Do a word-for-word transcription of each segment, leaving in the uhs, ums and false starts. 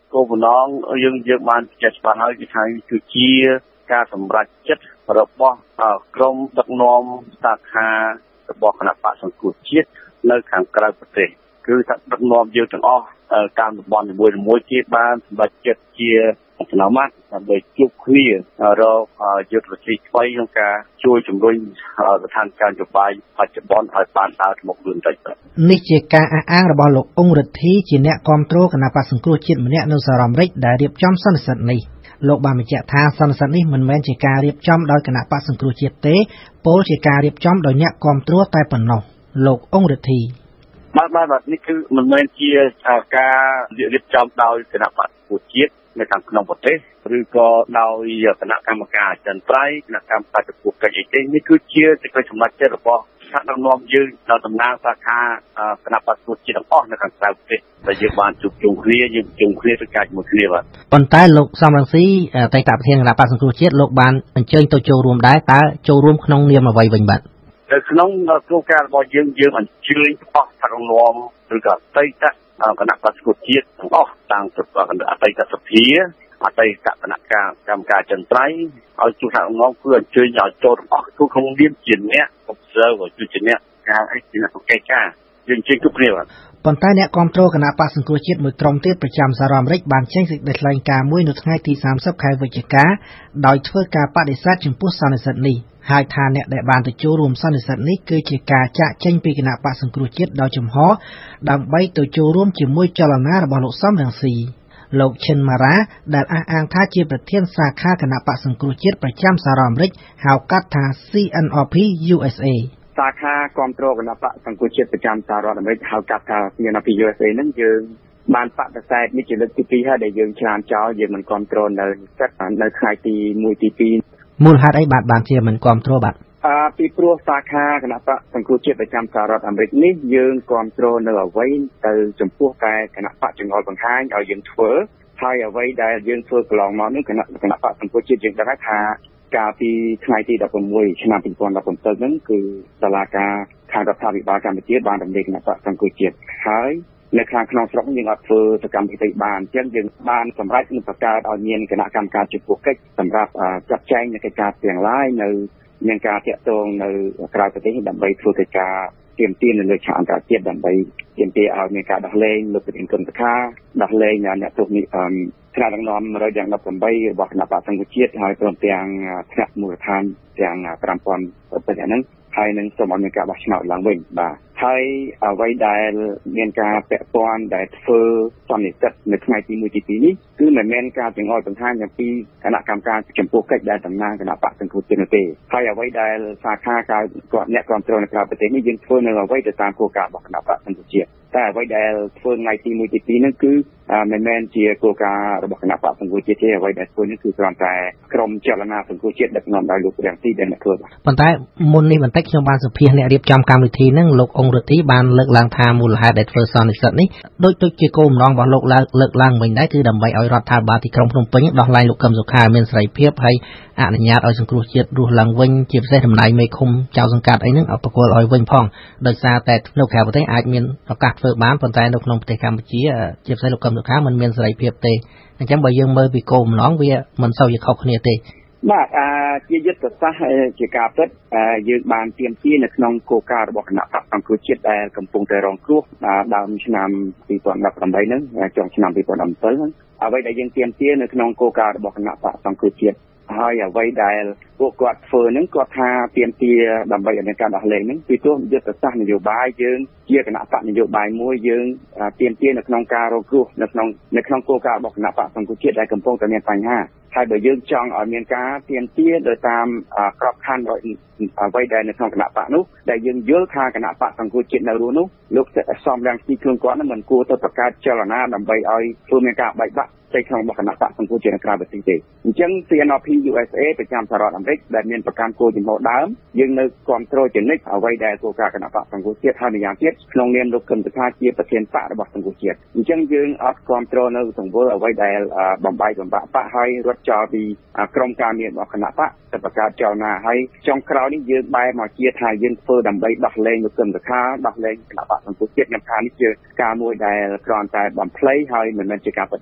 គោលបំណងយើងយើងបានចាត់ច្បាស់ហើយគឺថាគឺជាការសម្រេចចិត្តរបស់ក្រុមដឹកនាំសាខារបស់គណៈបក្សសង្គ្រោះជាតិនៅខាងក្រៅប្រទេសគឺថាដឹកនាំយើងទាំងអស់តាមតំបន់នីមួយៗគេបានសម្រេចចិត្តជាសមាមាត្រដើម្បីជួបគ្នារកយុទ្ធវិធីថ្មីក្នុងការជួយជំរុញស្ថានភាពនយោបាយបច្ចុប្បន្នឲ្យបានដើរទៅមុខលឿនតិចទៅនេះជាការអះអាងរបស់លោកអ៊ុងរិទ្ធីជាអ្នកគ្រប់គ្រងគណៈបក្សសង្គ្រោះជាតិម្នាក់នៅសហរដ្ឋអាមេរិកដែលរៀបចំសន្និសីទនេះលោកបានបញ្ជាក់ថាសន្និសីទនេះមិនមែនជាការរៀបចំដោយគណៈបក្សសង្គ្រោះជាតិទេពោលជាការរៀបចំដោយអ្នកគ្រប់គ្រងតែប៉ុណ្ណោះលោកអ៊ុងរិទ្ធីបាទបាទនេះគឺមិនមែនជាការរៀបចំដោយគណៈបក្សសង្គ្រោះជាតិនៅខាងក្នុងប្រទេសឬក៏ដោយគណៈកម្មការអចិន្ត្រៃយ៍គណៈកម្មការចំពោះកិច្ចអីទេនេះគឺជាសេចក្តីសម្រេចចិត្តរបស់ថ្នាក់ដឹកនាំយើងដល់តំណាងសាខាគណៈបក្សសង្គ្រោះជាតិទាំងអស់នៅខាងក្រៅប្រទេសដែលយើងបានជួបជុំគ្នាយើងជុំគ្នាធ្វើការជាមួយគ្នាបាទប៉ុន្តែលោកសំរងស៊ីអតីតប្រធានគណៈបក្សសង្គ្រោះជាតិលោកបានអញ្ជើញទៅចូលរួមដែរតើចូលរួមក្នុងនាមអ្វីវិញបាទនៅក្នុងគោលការណ៍របស់យើងយើងអញ្ជើញអស់ថ្នាក់ដឹកនាំឬក៏អតីតគណៈបក្សសង្គ្រោះជាតិទាំងអស់តាំងពីអតីតសភាអតីតគណៈកម្មការចន្ទ្រៃឲ្យជួបថ្នាក់ដឹកនាំគឺអញ្ជើញឲ្យចូលទាំងអស់គឺក្នុងនាមជាអ្នក observe ជាអ្នកការអីជាអ្នកសង្កេតការណ៍យើងជិះគ្រប់គ្នាបាទប៉ុន្តែអ្នកគ្រប់គ្រងគណៈបក្សសង្គ្រោះជាតិមួយក្រុមទៀតប្រចាំសហរដ្ឋអាមេរិកបានចេញសេចក្តីថ្លែងការណ៍មួយនៅថ្ងៃទីសាមសិបខែវិច្ឆិកាដោយធ្វើការបដិសេធចំពោះសន្និសីទនេះហើយថាអ្នកដែលបានទៅចូលរួមសន្និសីទនេះគឺជាការចាកចេញពីគណៈបក្សសង្គ្រោះជាតិដោយចំហដើម្បីទៅចូលរួមជាមួយចលនារបស់លោកសំរងស៊ីលោកឈិនម៉ារ៉ាដែលអះអាងថាជាប្រធានសាខាគណៈបក្សសង្គ្រោះជាតិប្រចាំសហរដ្ឋអាមេរិកហៅកាត់ថា C N R P U S A សាខាគ្រប់គ្រងគណៈបក្សសង្គ្រោះជាតិប្រចាំសហរដ្ឋអាមេរិកហៅកាត់ថា C N R P U S A ហ្នឹងយើងបានបដិសេធនេះជាលើកទីពីរហើយដែលយើងឆ្លាមចោលយើងមិនគ្រប់គ្រងនៅសិទ្ធនៅថ្ងៃទីមួយទីពីរមូលហេតុអីបាទបានជាមិនគ្រប់គ្រងបាទអឺពីព្រោះសាខាគណៈបក្សសង្គ្រោះជាតិប្រចាំសហរដ្ឋអាមេរិកនេះយើងគ្រប់គ្រងនៅអ្វីទៅចំពោះតែគណៈបក្សចង្អុលបង្ហាញឲ្យយើងធ្វើហើយអ្វីដែលយើងធ្វើកន្លងមកនេះគណៈគណៈបក្សសង្គ្រោះជាតិយើងដឹងថាកាលពីថ្ងៃទីដប់ប្រាំមួយឆ្នាំពីរពាន់ដប់ប្រាំសិបហ្នឹងគឺតុលាការខាងរដ្ឋាភិបាលកម្ពុជាបានរំលាយគណៈបក្សសង្គ្រោះជាតិហើយនៅខាងក្នុងស្រុកយើងអត់ធ្វើសកម្មភាពបានអញ្ចឹងយើងបានសម្រេចនឹងបង្កើតឲ្យមានគណៈកម្មការចំពោះកិច្ចសម្រាប់ចាត់ចែងនៅកិច្ចការទាំងឡាយនៅមានការតាក់ទងនៅក្រៅប្រទេសដើម្បីធ្វើកិច្ចការទាមទារនៅលើឆាកអន្តរជាតិដើម្បីទាមទារឲ្យមានការដោះលែងលោកប្រធានគណៈការដោះលែងអ្នកទោសនេះថ្នាក់ដឹកនាំមួយដប់ប្រាំបីរបស់គណៈបក្សសង្គ្រោះជាតិហើយព្រមទាំងថ្នាក់មូលដ្ឋានទាំងប្រាំពាន់ប្រទេសហ្នឹងហើយនឹងសូមឲ្យមានការបោះឆ្នោតឡើងវិញបាទហើយអ្វីដែលមានការពាក់ព័ន្ធដែលធ្វើសន្និសីទនៅថ្ងៃទីមួយទីពីរនេះគឺមិនមែនការចង្អុលបង្ហាញអំពីគណៈកម្មការចំពោះកិច្ចដែលតំណាងគណៈបក្សសង្គ្រោះជាតិនោះទេហើយអ្វីដែលសាខាការគាត់អ្នកគ្រប់គ្រងនៅក្រៅប្រទេសនេះយើងធ្វើនៅអ្វីទៅតាមគោលការណ៍របស់គណៈបក្សសង្គ្រោះជាតិតែអ្វីដែលធ្វើថ្ងៃទីមួយទីពីរហ្នឹងគឺមិនមែនជាគោលការណ៍របស់គណៈបក្សសង្គ្រោះជាតិទេអ្វីដែលធ្វើនេះគឺគ្រាន់តែក្រុមចលនាសង្គ្រោះជាតិដឹកនាំដោយលោករាំងទីដែលអ្នកធ្វើប៉ុន្តែមុននេះបន្តិចខ្ញុំបានសម្ភាសន៍អ្នករៀបចំកម្មវិធីហ្នឹងលោកអ៊ុងរិទ្ធីបានលើកឡើងថាមូលហេតុដែលធ្វើសន្និសីទនេះដូចដូចជាគោលបំណងរបស់លោកលើកឡើងវិញដែរគឺដើម្បីឲ្យរដ្ឋាភិបាលទីក្រុងភ្នំពេញដោះលែងលោកកឹមសុខាមានសេរីភាពហើយអនុញ្ញាតឲ្យសង្គ្រោះជាតិរស់ឡើងវិញជាពិសេសតំណែងមេឃុំចៅសង្កាត់អីហ្នឹងឲ្យប្រគល់ឲ្យវិញផងដោយសារតែនៅក្រៅប្រទេសអាចមានឱកាសធ្វើបានប៉ុន្តែនៅក្នុងប្រទេសកម្ពុជាជាពិសេសលោកកឹមសុខាមិនមានសេរីភាពទេអញ្ចឹងបើយើងមើលពីគោលបំណងវាមិនសូវជាខុសគ្នាទេបាទអាជាយុទ្ធសាស្ត្រជាការពិតយើងបានទាមទារនៅក្នុងគោលការណ៍របស់គណៈបក្សសង្គ្រោះជាតិដែលកំពុងតែរងគ្រោះដើមឆ្នាំពីរពាន់ដប់ប្រាំបីហ្នឹងចុងឆ្នាំពីរពាន់ដប់ប្រាំbảyហ្នឹងអ្វីដែលយើងទាមទារនៅក្នុងគោលការណ៍របស់គណៈបក្សសង្គ្រោះជាតិហើយអ្វីដែលពួកគាត់ធ្វើហ្នឹងគាត់ថាទាមទារដើម្បីឲ្យមានការដោះលែងហ្នឹងពីព្រោះយុទ្ធសាស្ត្រនយោបាយយើងជាគណៈបក្សនយោបាយមួយយើងទាមទារនៅក្នុងការរងគ្រោះនៅក្នុងនៅក្នុងគោលការណ៍របស់គណៈបក្សសង្គ្រោះជាតិដែលកំពុងតែមានបញ្ហាហើយបើយើងចង់ឲ្យមានការទាមទារដោយតាមក្របខ័ណ្ឌអ្វីដែលនៅក្នុងគណៈបក្សនោះដែលយើងយល់ថាគណៈបក្សសង្គ្រោះជាតិនៅរស់នោះលោកសំរងស៊ីខ្លួនគាត់នឹងមិនគួរទៅបង្កើតចលនាដើម្បីឲ្យធ្វើមានការបែកបាក់ផ្ទៃក្នុងរបស់គណៈបក្សសង្គ្រោះជាតិនៅក្រៅប្រទេសទេអញ្ចឹង C N R P U S A ប្រចាំសហរដ្ឋអាមេរិកដែលមានប្រកាន់គោលចំហដើមយើងនៅគ្រប់គ្រងជានិច្ចអ្វីដែលគោលការណ៍គណៈបក្សសង្គ្រោះជាតិហើយម្យ៉ាងទៀតក្នុងនាមលោកកឹមសុខាជាប្រធានបក្សរបស់សង្គ្រោះជាតិអញ្ចឹងយើងអត់គ្រប់គ្រងនៅទង្វើអ្វីដែលបំបាយបំបាក់បកហើយរត់ចោលពីក្រមការងាររបស់គណៈបក្សទៅបង្កើតចលនាហើយចុងក្រោយនេះយើងបែរមកជាថាយើងធ្វើដើម្បីដោះលែងលោកកឹមសុខាដោះលែងគណៈបក្សសង្គ្រោះជាតិខ្ញុំថានេះជាការមួយដែលគ្រាន់តែបំភ្លៃហើយមិនមែនជាការពិតបាទ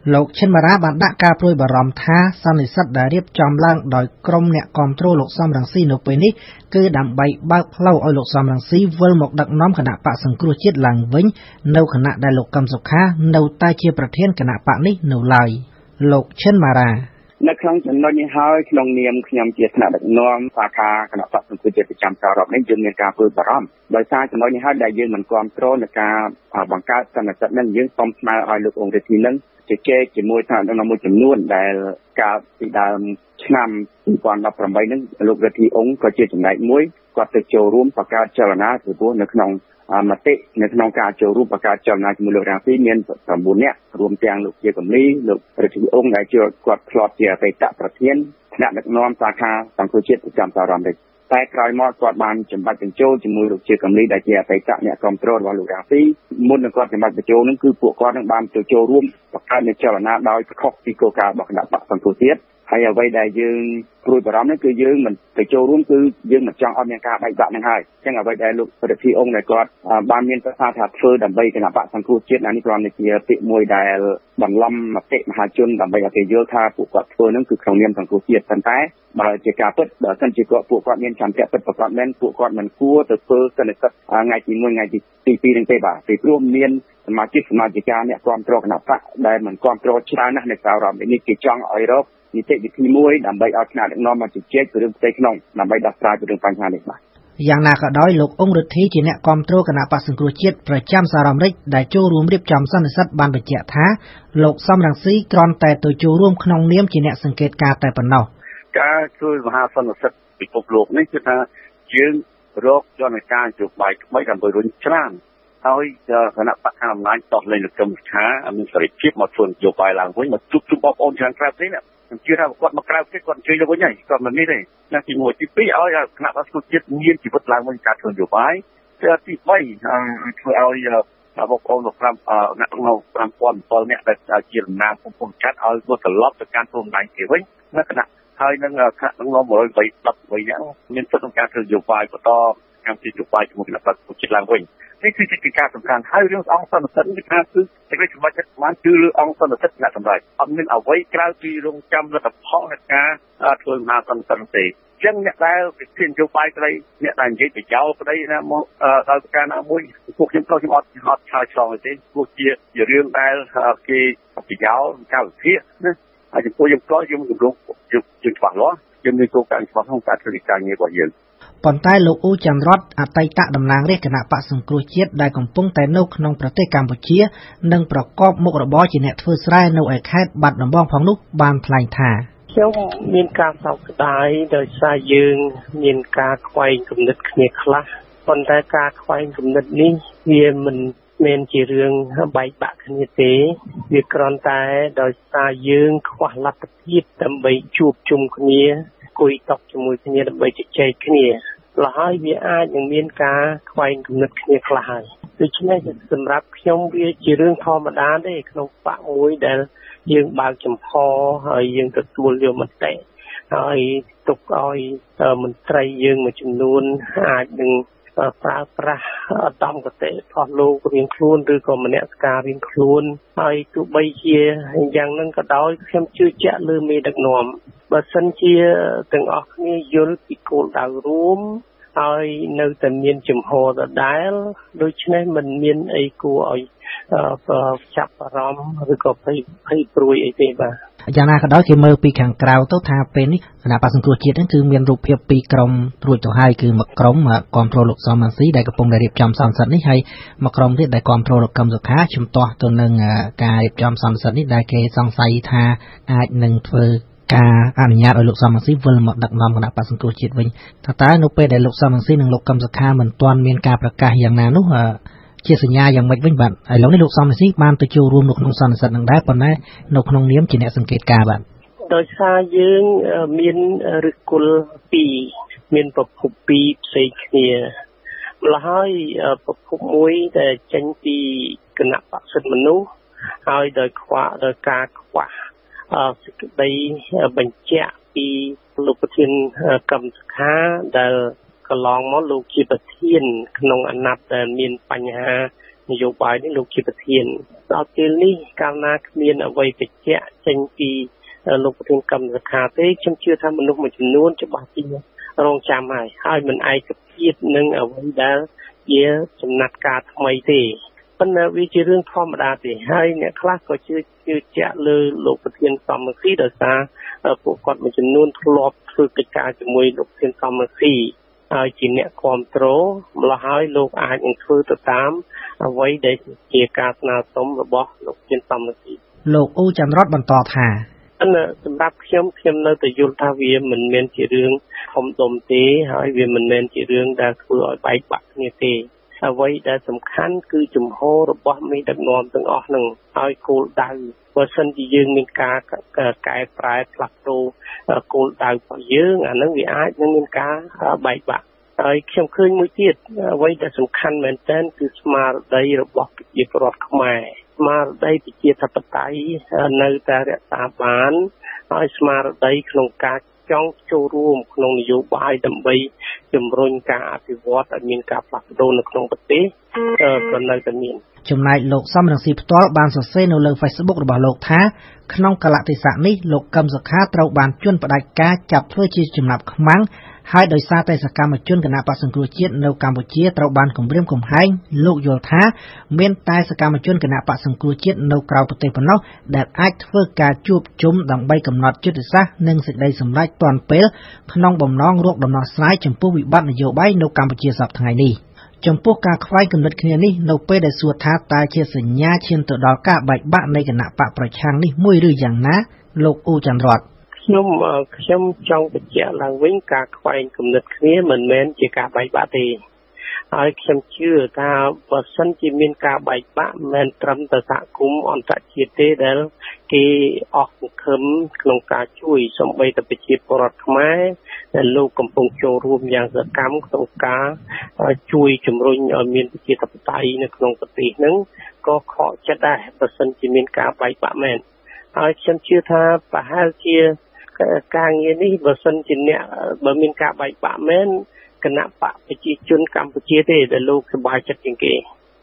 លោកឈិនម៉ារ៉ាបានដាក់ការព្រួយបារម្ភថាសន្និសីទដែលរៀបចំឡើងដោយក្រុមអ្នកគាំទ្រលោកសំរងស៊ីនៅពេលនេះគឺដើម្បីបើកផ្លូវឲ្យលោកសំរងស៊ីវិលមកដឹកនាំគណៈបកសង្គ្រោះជាតិឡើងវិញនៅខណៈដែលលោកកឹមសុខានៅតែជាប្រធានគណៈបកនេះនៅឡើយលោកឈិនម៉ារ៉ានៅក្នុងចំណុចនេះហើយក្នុងនាមខ្ញុំជាថ្នាក់ដឹកនាំសាខាគណៈបកសង្គ្រោះជាតិប្រចាំសហរដ្ឋនេះយើងមានការព្រួយបារម្ភដោយសារចំណុចនេះហើយដែលយើងមិនគាំទ្រនឹងការបង្កើតសន្និសីទនេះយើងសូមស្នើឲ្យលោកអង្គរិទ្ធីនឹងជជែកជាមួយថ្នាក់ដឹកនាំមួយចំនួនដែលកាលពីដើមឆ្នាំពីរពាន់ដប់ប្រាំបីនេះលោករិទ្ធីអង្គក៏ជាចំណែកមួយគាត់ទៅចូលរួមបង្កើតចលនាពីព្រោះនៅក្នុងមតិនៅក្នុងការចូលរួមបង្កើតចលនាជាមួយលោករាំងស៊ីមានប្រាំបួននាក់រួមទាំងលោកជាកំលីលោករិទ្ធីអង្គដែលជាគាត់ធ្លាប់ជាអតីតប្រធានថ្នាក់ដឹកនាំសាខាសង្គ្រោះជាតិប្រចាំសហរដ្ឋអាមេរិកតែក្រោយមកគាត់បានចម្បាច់បញ្ចូលជាមួយលោកជាកំលីដែលជាអតីតអ្នកគ្រប់គ្រងរបស់លោករាំងស៊ីមុននឹងគាត់ចម្បាច់បញ្ចូលនឹងគឺពួកគាត់នឹងបានទៅចូលរួមបង្កើតនៃចលនាដោយខុសពីគោលការណ៍របស់គណៈបកសង្គ្រោះជាតិហើយអ្វីដែលយើងព្រួយបារម្ភនេះគឺយើងមិនទៅចូលរួមគឺយើងមិនចង់ឲ្យមានការបែកបាក់នឹងហើយអញ្ចឹងអ្វីដែលលោករិទ្ធីអង្គដែលគាត់បានមានប្រសាសន៍ថាធ្វើដើម្បីគណៈបកសង្គ្រោះជាតិនេះគ្រាន់តែជាពាក្យមួយដែលបន្លំមតិមហាជនដើម្បីឲ្យគេយល់ថាពួកគាត់ធ្វើនឹងគឺក្នុងនាមសង្គ្រោះជាតិប៉ុន្តែបើជាការពិតបើសិនជាគាត់ពួកគាត់មានចន្ទៈពិតប្រកបមែនពួកគាត់មិនគួរទៅធ្វើសន្និសីទថ្ងៃទីមួយថ្ងៃទីពីរនឹងទេបាទពីព្រោះមានសមាជិកសមាជិកាអ្នកគ្រប់គ្រងគណៈបកដែលមិនគ្រប់គ្រងច្រើនណាស់នៅសហរដ្ឋអាមេរិកនេះគេចង់ឲ្យរកនីតិវិធីមួយដើម្បីឲ្យថ្នាក់ដឹកនាំមកជជែកពីរឿងផ្ទៃក្នុងដើម្បីដោះស្រាយពីរឿងបញ្ហានេះបាទយ៉ាងណាក៏ដោយលោកអង្គរិទ្ធីជាអ្នកគាំទ្រគណៈបកសង្គ្រោះជាតិប្រចាំសហរដ្ឋអាមេរិកដែលចូលរួមរៀបចំសន្និសីទបានបញ្ជាក់ថាលោកសំរងស៊ីគ្រាន់តែទៅចូលរួមក្នុងនាមជាអ្នកសង្កេតការណ៍តែប៉ុណ្ណោះការជួយមហាសន្និសីទពិភពលោកនេះគឺថាយើងរកយន្តការនយោបាយថ្មីដើម្បីរុញច្រានហើយគណៈបកខាងអំណាចតោះលែងលោកកឹមសុខាមានសេរីភាពមកធ្វើនយោបាយឡើងវិញមកជួបជុំបងប្អូនច្រើនក្រៅប្រទេសនេះខ្ញុំជឿថាគាត់មកក្រៅប្រទេសគាត់ជួយទៅវិញហើយគាត់មិននេះទេណាទីមួយទីពីរឲ្យគណៈបកសង្គ្រោះជាតិមានជីវិតឡើងវិញការធ្វើនយោបាយទីបីធ្វើឲ្យបងប្អូនលោកប្រាំអ្នកក្នុងប្រាំពាន់ 7នាក់ដែលជាតំណាងកំពុងចាត់ឲ្យគាត់ត្រឡប់ទៅកាន់ព្រំដែនគេវិញនៅគណៈហើយនឹងថ្នាក់ដឹកនាំមួយរយបីសិបនាក់មានសិទ្ធិក្នុងការធ្វើនយោបាយបន្តកម្មវិធីនយោបាយជាមួយគណៈបកសង្គ្រោះជាតិឡើងវិញនេះគឺជាការសំខាន់ហើយរឿងអង្គសន្និសីទនេះថាគឺសេចក្តីសម្រេចចិត្តបានគឺលើអង្គសន្និសីទអ្នកសម្រេចអត់មានអ្វីក្រៅពីរងចាំលទ្ធផលនៃការធ្វើមហាសន្និសីទទេអញ្ចឹងអ្នកដែលវិធាននយោបាយក្តីអ្នកដែលនិយាយប្រយោលក្តីណាមកដោយប្រការណាមួយពួកខ្ញុំក៏ខ្ញុំអត់អត់ឆ្លើយឆ្លងទេព្រោះជាជារឿងដែលគេប្រយោលការវិភាគណាហើយចំពោះយើងក៏យើងគម្រោងយើងច្បាស់លាស់យើងមានគោលការណ៍ច្បាស់ក្នុងការធ្វើការងាររបស់យើងប៉ុន្តែលោកអ៊ូច័ន្ទរតអតីតតំណាងរាស្ត្រគណៈបកសង្គ្រោះជាតិដែលកំពុងតែនៅក្នុងប្រទេសកម្ពុជានិងប្រកបមុខរបរជាអ្នកធ្វើស្រែនៅឯខេត្តបាត់ដំបងផងនោះបានថ្លែងថាខ្ញុំមានការសោកស្ដាយដោយសារយើងមានការខ្វែងគំនិតគ្នាខ្លះប៉ុន្តែការខ្វែងគំនិតនេះវាមិនមែនជារឿងបែកបាក់គ្នាទេវាគ្រាន់តែដោយសារយើងខ្វះលទ្ធភាពដើម្បីជួបជុំគ្នាគួយតុជាមួយគ្នាដើម្បីជជែកគ្នាលហើយវាអាចនឹងមានការខ្វែងគំនិតគ្នាខ្លះហើយដូច្នេះសម្រាប់ខ្ញុំវាជារឿងធម្មតាទេក្នុងបកមួយដែលយើងបើកចំហហើយយើងទទួលយកមតិហើយទុកឲ្យមន្ត្រីយើងមួយចំនួនអាចនឹងប្រើប្រាស់ឧត្តមគតិផុសលោករៀងខ្លួនឬក៏មនសិការរៀងខ្លួនហើយទោះបីជាយ៉ាងហ្នឹងក៏ដោយខ្ញុំជឿជាក់លើមេដឹកនាំបើសិនជាទាំងអស់គ្នាយល់ពីគោលដៅរួមហើយនៅតែមានចំហដដែលដូច្នេះមិនមានអីគួរឲ្យចាប់អារម្មណ៍ឬក៏ភ័យភ័យព្រួយអីទេបាទយ៉ាងណាក៏ដោយគេមើលពីខាងក្រៅទៅថាពេលនេះគណៈបកសង្គ្រោះជាតិហ្នឹងគឺមានរូបភាពពីរក្រុមរួចទៅហើយគឺមួយក្រុមគ្រប់គ្រងលោកសំរងស៊ីដែលកំពុងតែរៀបចំសន្និសីទនេះហើយមួយក្រុមទៀតដែលគ្រប់គ្រងលោកកឹមសុខាជំទាស់ទៅនឹងការរៀបចំសន្និសីទនេះដែលគេសង្ស័យថាអាចនឹងធ្វើការអនុញ្ញាតឲ្យលោកសំរងស៊ីវិលមកដឹកនាំគណៈបកសង្គ្រោះជាតិវិញតើតើនៅពេលដែលលោកសំរងស៊ីនិងលោកកឹមសុខាមិនទាន់មានការប្រកាសយ៉ាងណានោះជាសញ្ញាយ៉ាងម៉េចវិញបាទឥឡូវនេះលោកសំរងស៊ីបានទៅចូលរួមនៅក្នុងសន្និសីទនឹងដែរប៉ុន្តែនៅក្នុងនាមជាអ្នកសង្កេតការណ៍បាទដោយសារយើងមានឫសគល់ពីរមានប្រភពពីរផ្សេងគ្នាម្ល៉េះហើយប្រភពមួយដែលចេញពីគណៈបក្សសិទ្ធិមនុស្សហើយដោយខ្វះដោយការខ្វះសេចក្តីបញ្ជាក់ពីលោកប្រធានកឹមសុខាដែលកន្លងមកលោកជាប្រធានក្នុងអាណត្តិដែលមានបញ្ហានយោបាយនេះលោកជាប្រធានដល់ពេលនេះកាលណាគ្មានអ្វីបញ្ជាក់ចេញពីលោកប្រធានកម្មសខាទេខ្ញុំជឿថាមនុស្សមួយចំនួនច្បាស់ជារងចាំហើយហើយមិនឯកភាពនឹងអ្វីដែលជាចំណាត់ការថ្មីទេប៉ុន្តែវាជារឿងធម្មតាទេហើយអ្នកខ្លះក៏ជឿជឿជាក់លើលោកប្រធានកម្មសខាដោយសារពួកគាត់មួយចំនួនធ្លាប់ធ្វើកិច្ចការជាមួយលោកប្រធានកម្មសខាហើយជាអ្នកគ្រប់គ្រងម្ល៉េះហើយលោកអាចនឹងធ្វើទៅតាមអ្វីដែលជាការស្នើសុំរបស់លោកប្រធានកម្មសខាលោកអ៊ូច័ន្ទរតបន្តថាសម្រាប់ខ្ញុំខ្ញុំនៅតែយល់ថាវាមិនមែនជារឿងធំដុំទេហើយវាមិនមែនជារឿងដែលធ្វើឲ្យបែកបាក់គ្នាទេអ្វីដែលសំខាន់គឺជំហររបស់មេដឹកនាំទាំងអស់នឹងហើយគោលដៅបើសិនជាយើងមានការកែប្រែផ្លាស់ប្ដូរគោលដៅរបស់យើងអានឹងវាអាចនឹងមានការបែកបាក់ហើយខ្ញុំឃើញមួយទៀតអ្វីដែលសំខាន់មែនទែនគឺស្មារតីរបស់ប្រជាពលរដ្ឋខ្មែរស្មារតីប្រជាធិបតេយ្យនៅតែរក្សាបានហើយស្មារតីក្នុងការចង់ចូលរួមក្នុងនយោបាយដើម្បីជំរុញការអភិវឌ្ឍឲ្យមានការផ្លាស់ប្ដូរនៅក្នុងប្រទេសក៏នៅតែមានចំណែកលោកសំរងស៊ីផ្ទាល់បានសរសេរនៅលើ Facebook របស់លោកថាក្នុងកលៈទេសៈនេះលោកកឹមសុខាត្រូវបានជន់ផ្ដាច់ការចាប់ធ្វើជាចំណាប់ខ្មាំងហើយដោយសារតែសកម្មជនគណបក្សសង្គ្រោះជាតិនៅកម្ពុជាត្រូវបានគំរាមកំហែងលោកយល់ថាមានតែសកម្មជនគណបក្សសង្គ្រោះជាតិនៅក្រៅប្រទេសប៉ុណ្ណោះដែលអាចធ្វើការជួបជុំដើម្បីកំណត់យុទ្ធសាស្ត្រនិងសេចក្តីសម្រេចទាន់ពេលក្នុងបំណងរកដំណោះស្រាយចំពោះវិបត្តិនយោបាយនៅកម្ពុជាសប្តាហ៍ថ្ងៃនេះចំពោះការខ្វែងគំនិតគ្នានេះនៅពេលដែលសួរថាតើជាសញ្ញាឈានទៅដល់ការបែកបាក់នៃគណបក្សប្រឆាំងនេះមួយឬយ៉ាងណាលោកអ៊ូច័ន្ទរតខ្ញុំខ្ញុំចង់បញ្ជាក់ឡើងវិញការខ្វែងគំនិតគ្នាមិនមែនជាការបែកបាក់ទេហើយខ្ញុំជឿថាបើសិនជាមានការបែកបាក់មិនត្រឹមតែសហគមន៍អន្តរជាតិទេដែលគេអស់សង្ឃឹមក្នុងការជួយសម្បីតែប្រជាពលរដ្ឋខ្មែរដែលលោកកំពុងចូលរួមយ៉ាងសកម្មក្នុងការជួយជំរុញឲ្យមានប្រជាធិបតេយ្យនៅក្នុងប្រទេសហ្នឹងក៏ខកចិត្តដែរបើសិនជាមានការបែកបាក់មែនហើយខ្ញុំជឿថាប្រហែលជាការងារនេះបើសិនជាអ្នកបើមានការបែកបាក់មែនគណៈបកប្រជាជនកម្ពុជាទេដែលលោកសប្បាយចិត្តជាងគេ